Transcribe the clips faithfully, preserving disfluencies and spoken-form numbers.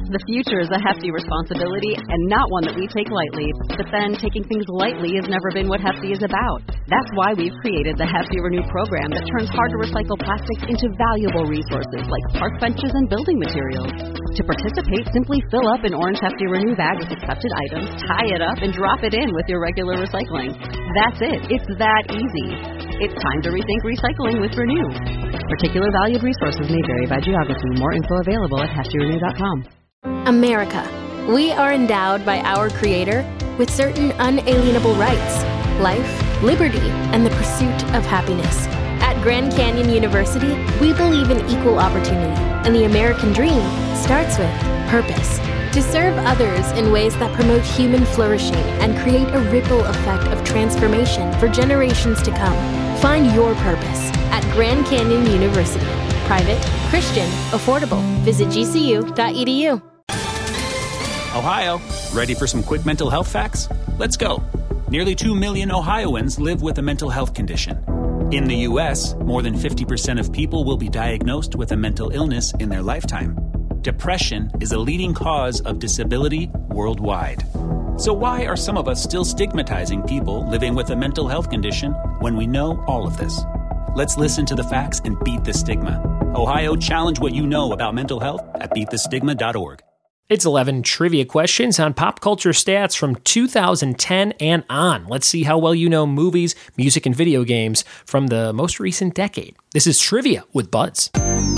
The future is a hefty responsibility and not one that we take lightly. But then, taking things lightly has never been what Hefty is about. That's why we've created the Hefty Renew program that turns hard-to-recycle plastics into valuable resources like park benches and building materials. To participate, simply fill up an orange Hefty Renew bag with accepted items, tie it up, and drop it in with your regular recycling. That's it. It's that easy. It's time to rethink recycling with Renew. Particular valued resources may vary by geography. More info available at hefty renew dot com. America. We are endowed by our Creator with certain unalienable rights: life, liberty, and the pursuit of happiness. At Grand Canyon University, we believe in equal opportunity, and the American dream starts with purpose. To serve others in ways that promote human flourishing and create a ripple effect of transformation for generations to come. Find your purpose at Grand Canyon University. Private, Christian, affordable. Visit G C U dot E D U. Ohio, ready for some quick mental health facts? Let's go. Nearly two million Ohioans live with a mental health condition. In the U S, more than fifty percent of people will be diagnosed with a mental illness in their lifetime. Depression is a leading cause of disability worldwide. So why are some of us still stigmatizing people living with a mental health condition when we know all of this? Let's listen to the facts and beat the stigma. Ohio, challenge what you know about mental health at beat the stigma dot org. It's eleven trivia questions on pop culture stats from two thousand ten and on. Let's see how well you know movies, music, and video games from the most recent decade. This is Trivia with Buds.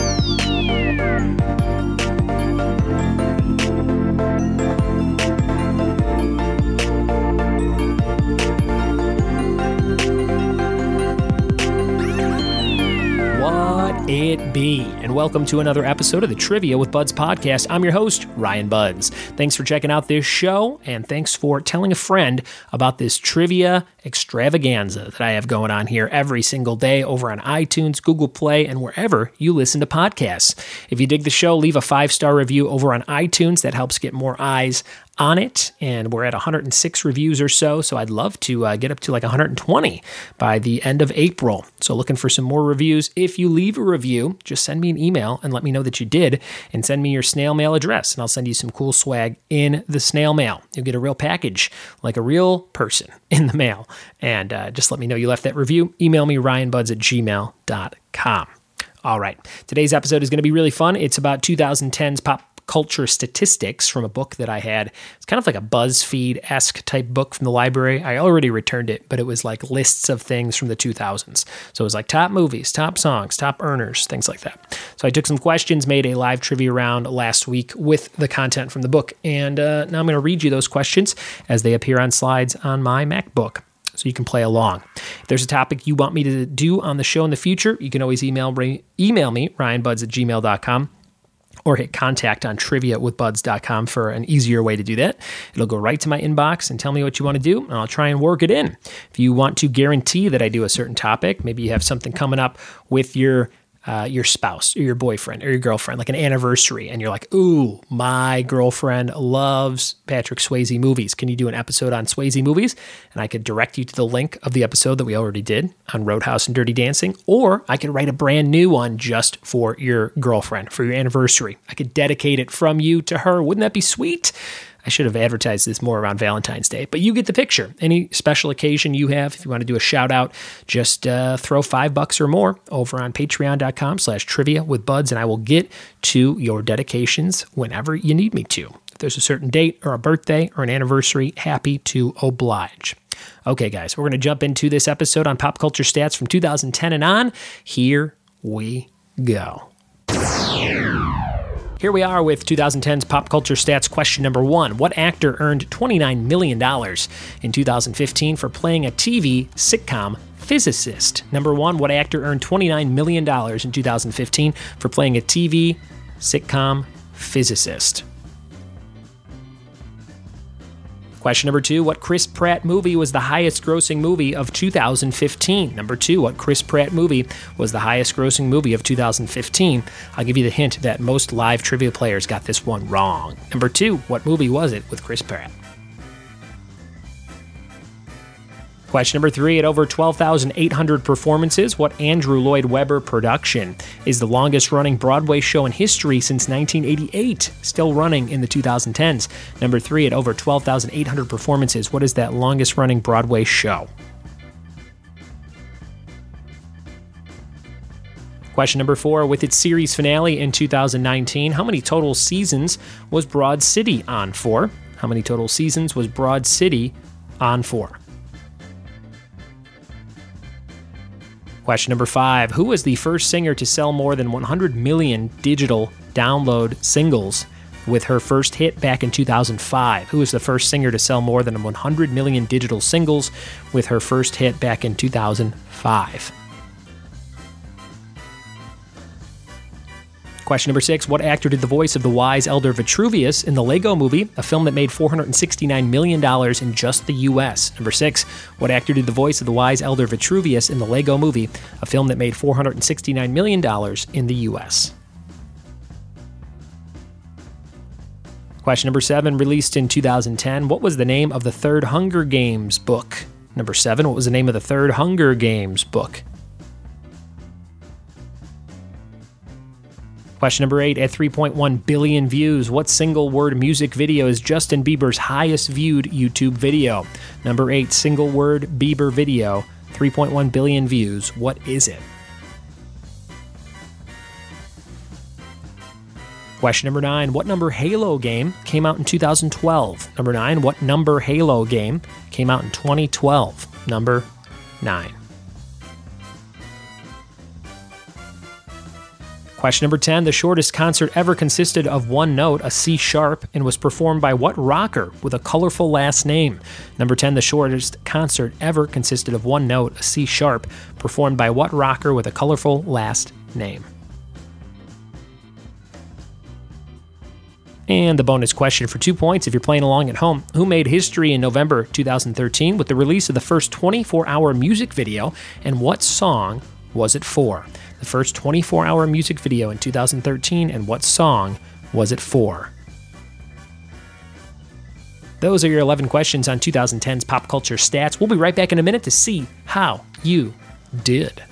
It be, and welcome to another episode of the Trivia with Buds podcast. I'm your host, Ryan Buds. Thanks for checking out this show, and thanks for telling a friend about this trivia extravaganza that I have going on here every single day over on iTunes, Google Play, and wherever you listen to podcasts. If you dig the show, leave a five-star review over on iTunes. That helps get more eyes on it, and we're at one hundred six reviews or so, so I'd love to uh, get up to like one hundred twenty by the end of April. So looking for some more reviews. If you leave a review, just send me an email and let me know that you did, and send me your snail mail address, and I'll send you some cool swag in the snail mail. You'll get a real package, like a real person in the mail, and uh, just let me know you left that review. Email me, ryan buds at gmail dot com. All right, today's episode is going to be really fun. It's about twenty ten's pop culture statistics from a book that I had. It's kind of like a BuzzFeed-esque type book from the library. I already returned it, but it was like lists of things from the two thousands. So it was like top movies, top songs, top earners, things like that. So I took some questions, made a live trivia round last week with the content from the book, and uh, now I'm going to read you those questions as they appear on slides on my MacBook, so you can play along. If there's a topic you want me to do on the show in the future, you can always email, email me, ryan buds at gmail dot com. Or hit contact on trivia with buds dot com for an easier way to do that. It'll go right to my inbox and tell me what you want to do, and I'll try and work it in. If you want to guarantee that I do a certain topic, maybe you have something coming up with your uh, your spouse or your boyfriend or your girlfriend, like an anniversary, and you're like, ooh, my girlfriend loves Patrick Swayze movies. Can you do an episode on Swayze movies? And I could direct you to the link of the episode that we already did on Roadhouse and Dirty Dancing, or I could write a brand new one just for your girlfriend, for your anniversary. I could dedicate it from you to her. Wouldn't that be sweet? I should have advertised this more around Valentine's Day, but you get the picture. Any special occasion you have, if you want to do a shout out, just uh, throw five bucks or more over on patreon dot com slash trivia with buds, and I will get to your dedications whenever you need me to. If there's a certain date or a birthday or an anniversary, happy to oblige. Okay, guys, we're going to jump into this episode on pop culture stats from two thousand ten and on. Here we go. Here we are with twenty ten's pop culture stats question number one. What actor earned twenty-nine million dollars in two thousand fifteen for playing a T V sitcom physicist? Number one, what actor earned twenty-nine million dollars in two thousand fifteen for playing a T V sitcom physicist? Question number two, what Chris Pratt movie was the highest grossing movie of two thousand fifteen? Number two, what Chris Pratt movie was the highest grossing movie of two thousand fifteen? I'll give you the hint that most live trivia players got this one wrong. Number two, what movie was it with Chris Pratt? Question number three, at over twelve thousand eight hundred performances, what Andrew Lloyd Webber production is the longest-running Broadway show in history since nineteen eighty-eight, still running in the twenty tens? Number three, at over twelve thousand eight hundred performances, what is that longest-running Broadway show? Question number four, with its series finale in two thousand nineteen, how many total seasons was Broad City on for? How many total seasons was Broad City on for? Question number five, who was the first singer to sell more than one hundred million digital download singles with her first hit back in two thousand five? Who was the first singer to sell more than one hundred million digital singles with her first hit back in two thousand five? Question number six, what actor did the voice of the wise elder Vitruvius in the Lego Movie, a film that made four hundred sixty-nine million dollars in just the U S? Number six, what actor did the voice of the wise elder Vitruvius in the Lego Movie, a film that made four hundred sixty-nine million dollars in the U S? Question number seven, released in two thousand ten, what was the name of the third Hunger Games book? Number seven, what was the name of the third Hunger Games book? Question number eight, at three point one billion views, what single-word music video is Justin Bieber's highest-viewed YouTube video? Number eight, single-word Bieber video, three point one billion views. What is it? Question number nine, what number Halo game came out in two thousand twelve? Number nine, what number Halo game came out in twenty twelve? Number nine. Question number ten, the shortest concert ever consisted of one note, a C sharp, and was performed by what rocker with a colorful last name? Number ten, the shortest concert ever consisted of one note, a C sharp, performed by what rocker with a colorful last name? And the bonus question for two points if you're playing along at home. Who made history in November two thousand thirteen with the release of the first twenty-four hour music video, and what song was it for? The first twenty-four hour music video in two thousand thirteen, and what song was it for? Those are your eleven questions on twenty ten's pop culture stats. We'll be right back in a minute to see how you did.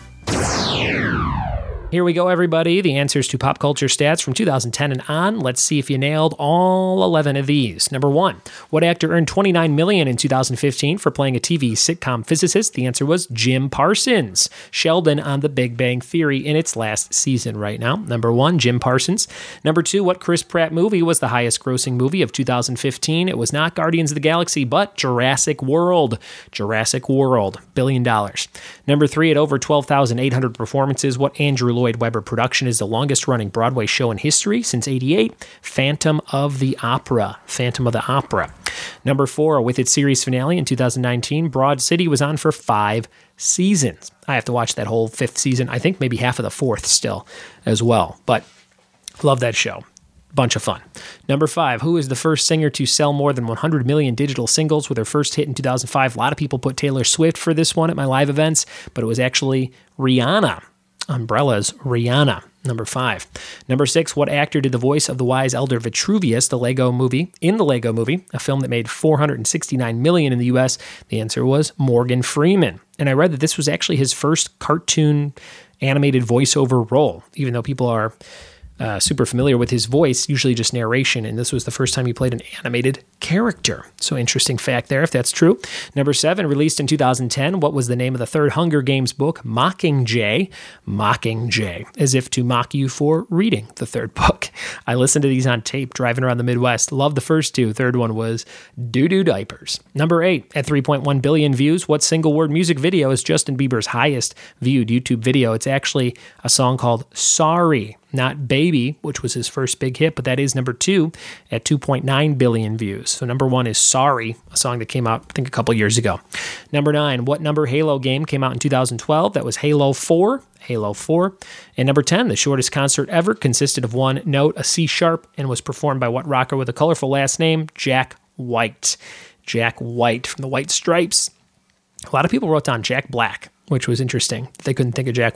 Here we go, everybody. The answers to pop culture stats from two thousand ten and on. Let's see if you nailed all eleven of these. Number one, what actor earned twenty-nine million dollars in two thousand fifteen for playing a T V sitcom physicist? The answer was Jim Parsons, Sheldon on The Big Bang Theory in its last season right now. Number one, Jim Parsons. Number two, what Chris Pratt movie was the highest grossing movie of two thousand fifteen? It was not Guardians of the Galaxy, but Jurassic World. Jurassic World, billion dollars. Number three, at over twelve thousand eight hundred performances, what Andrew Lloyd Webber production is the longest-running Broadway show in history since eighty-eight? Phantom of the Opera. Phantom of the Opera. Number four, with its series finale in two thousand nineteen, Broad City was on for five seasons. I have to watch that whole fifth season. I think maybe half of the fourth still as well, but love that show. Bunch of fun. Number five, who is the first singer to sell more than one hundred million digital singles with her first hit in two thousand five? A lot of people put Taylor Swift for this one at my live events, but it was actually Rihanna. Umbrella's Rihanna. Number five. Number six, what actor did the voice of the wise elder Vitruvius, the Lego movie, in the Lego Movie, a film that made four hundred sixty-nine million dollars in the U S? The answer was Morgan Freeman. And I read that this was actually his first cartoon animated voiceover role, even though people are Uh, super familiar with his voice, usually just narration, and this was the first time he played an animated character. So interesting fact there, if that's true. Number seven, released in two thousand ten, what was the name of the third Hunger Games book? Mockingjay. Mockingjay, as if to mock you for reading the third book. I listened to these on tape driving around the Midwest. Loved the first two. Third one was Doo-Doo Diapers. Number eight, at three point one billion views, what single-word music video is Justin Bieber's highest viewed YouTube video? It's actually a song called Sorry. Not Baby, which was his first big hit, but that is number two at two point nine billion views. So number one is Sorry, a song that came out, I think, a couple years ago. Number nine, what number Halo game came out in two thousand twelve? That was Halo four. Halo four. And number ten, the shortest concert ever consisted of one note, a C sharp, and was performed by what rocker with a colorful last name? Jack White. Jack White from the White Stripes. A lot of people wrote down Jack Black, which was interesting. They couldn't think of Jack White.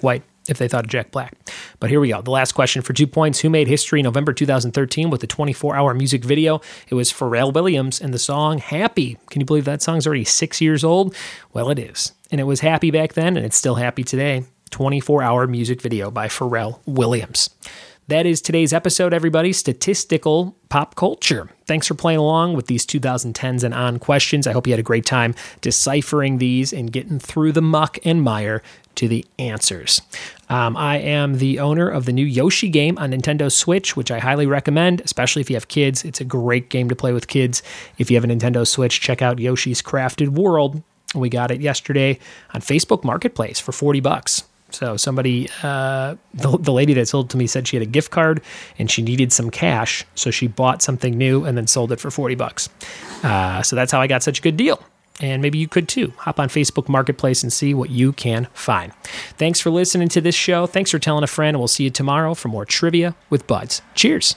if they thought of Jack Black. But here we go. The last question for two points. Who made history in November two thousand thirteen with the twenty-four hour music video? It was Pharrell Williams and the song Happy. Can you believe that song's already six years old? Well, it is. And it was happy back then, and it's still happy today. twenty-four hour music video by Pharrell Williams. That is today's episode, everybody. Statistical pop culture. Thanks for playing along with these two thousand tens and on questions. I hope you had a great time deciphering these and getting through the muck and mire to the answers. Um, I am the owner of the new Yoshi game on Nintendo Switch, which I highly recommend, especially if you have kids. It's a great game to play with kids. If you have a Nintendo Switch, check out Yoshi's Crafted World. We got it yesterday on Facebook Marketplace for forty bucks. So somebody, uh, the, the lady that sold it to me said she had a gift card and she needed some cash. So she bought something new and then sold it for forty bucks. Uh, so that's how I got such a good deal. And maybe you could too. Hop on Facebook Marketplace and see what you can find. Thanks for listening to this show. Thanks for telling a friend. And we'll see you tomorrow for more Trivia with Buds. Cheers.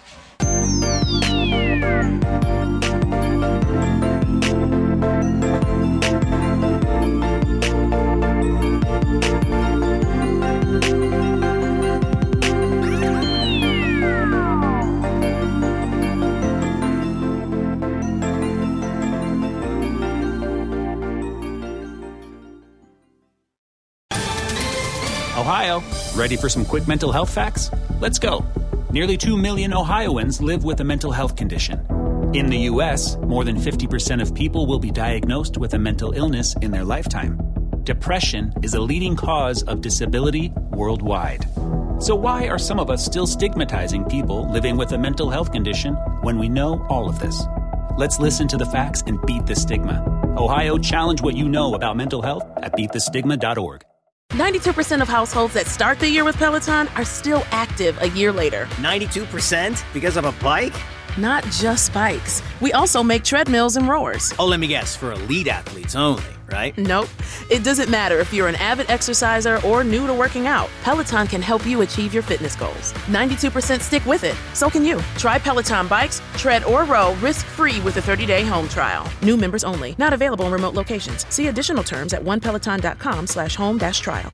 Ohio, ready for some quick mental health facts? Let's go. Nearly two million Ohioans live with a mental health condition. In the U S, more than fifty percent of people will be diagnosed with a mental illness in their lifetime. Depression is a leading cause of disability worldwide. So why are some of us still stigmatizing people living with a mental health condition when we know all of this? Let's listen to the facts and beat the stigma. Ohio, challenge what you know about mental health at beat the stigma dot org. ninety-two percent of households that start the year with Peloton are still active a year later. ninety-two percent? Because of a bike? Not just bikes. We also make treadmills and rowers. Oh, let me guess, for elite athletes only, right? Nope. It doesn't matter if you're an avid exerciser or new to working out. Peloton can help you achieve your fitness goals. ninety-two percent stick with it. So can you. Try Peloton bikes, tread, or row risk-free with a thirty-day home trial. New members only. Not available in remote locations. See additional terms at one peloton dot com slash home dash trial.